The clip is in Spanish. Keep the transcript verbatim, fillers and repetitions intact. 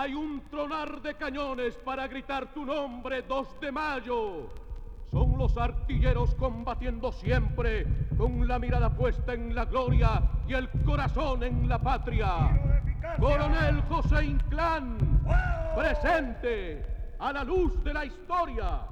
Hay un tronar de cañones para gritar tu nombre, dos de mayo. Son los artilleros combatiendo siempre, con la mirada puesta en la gloria y el corazón en la patria. Coronel José Inclán, presente a la luz de la historia.